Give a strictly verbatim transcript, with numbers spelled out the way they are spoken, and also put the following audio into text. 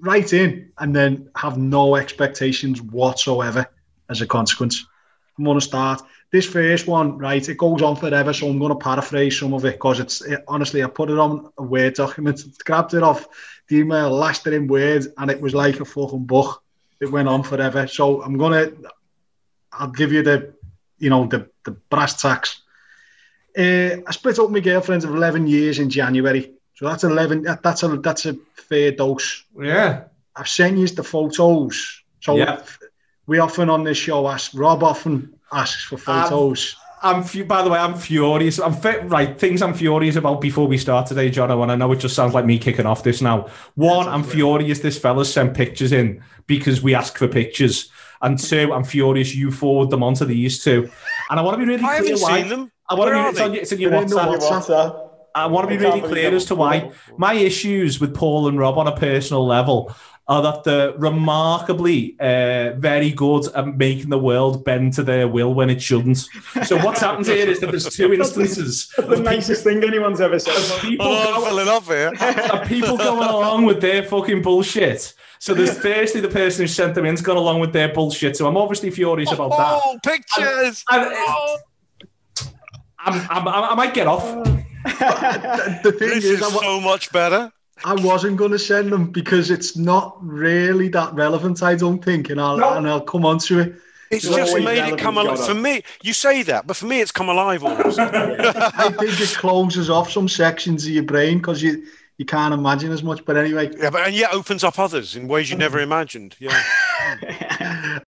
right in and then have no expectations whatsoever as a consequence. I'm going to start. This first one, right, it goes on forever, so I'm going to paraphrase some of it because it's, it, honestly, I put it on a Word document, grabbed it off the email, lashed it in Word, and it was like a fucking book. It went on forever. So I'm going to, I'll give you the, you know, the, the brass tacks. Uh, I split up with my girlfriend of eleven years in January. So that's eleven, that's a, that's a fair dose. Yeah. I've sent you the photos. So yeah. we often on this show ask, Rob often asks for photos. I'm, I'm by the way, I'm furious. I'm fit, right. Things I'm furious about before we start today, Jono, and I know it just sounds like me kicking off this now. One, I'm furious this fella's sent pictures in because we ask for pictures. And two, I'm furious you forward them onto these two. And I want to be really I clear haven't why. seen them. I want Where to be are it's, on, they? it's in your WhatsApp. WhatsApp. I want to be really clear as to why. My issues with Paul and Rob on a personal level are that they're remarkably uh, very good at making the world bend to their will when it shouldn't. So what's happened here is that there's two instances. That's the nicest thing anyone's ever said. People oh, I'm filling up here. Are people going along with their fucking bullshit. So there's firstly the person who sent them in's gone along with their bullshit. So I'm obviously furious about oh, that. Oh, pictures! And, and, oh. I'm, I'm, I'm, I might get off. the, the thing this is, is I, so much better. I wasn't going to send them because it's not really that relevant, I don't think, and I'll, no. and I'll come on to it. It's so just made it come alive. For me, you say that, but for me, it's come alive all of a sudden. I think it closes off some sections of your brain because you, you can't imagine as much. But anyway. Yeah, but and yet opens up others in ways you never imagined. Yeah.